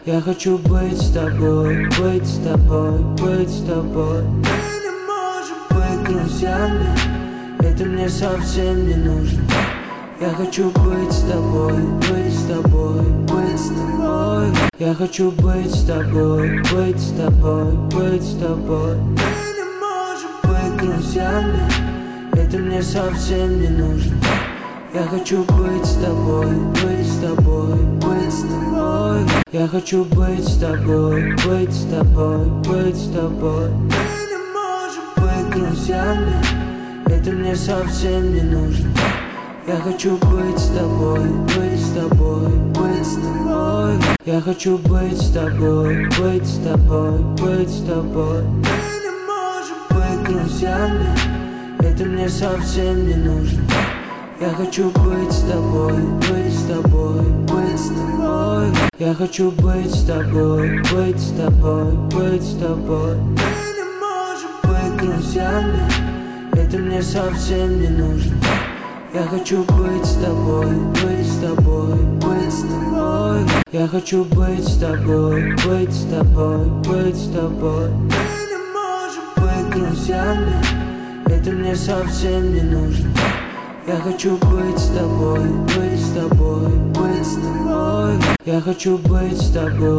Я хочу быть с тобой, быть с тобой, быть с тобой. Мы не можем быть друзьями, это мне совсем не нужно. Я хочу быть с тобой, быть с тобой, быть с тобой. Я хочу быть с тобой, быть с тобой, быть с тобой. Мы не можем быть друзьями, это мне совсем не нужно. Я хочу быть с тобой, быть с тобой, быть с тобой. Я хочу быть с тобой, быть с тобой, быть с тобой. Мы не можем быть друзьями, это мне совсем не нужно. Я хочу быть с тобой, быть с тобой, быть с тобой. Я хочу быть с тобой, быть с тобой, быть с тобой. Мы не можем быть друзьями, это мне совсем не нужно. Я хочу быть с тобой, быть с тобой, быть с тобой. Я хочу быть с тобой, быть с тобой, быть с тобой. Мы не можем быть друзьями, это мне совсем не нужно. Я хочу быть с тобой, быть с тобой, быть с тобой. Я хочу быть с тобой, быть с тобой, быть с тобой. Мы не можем быть друзьями, это мне совсем не нужно. Я хочу быть с тобой, быть с тобой, быть с тобой. Я хочу быть с тобой.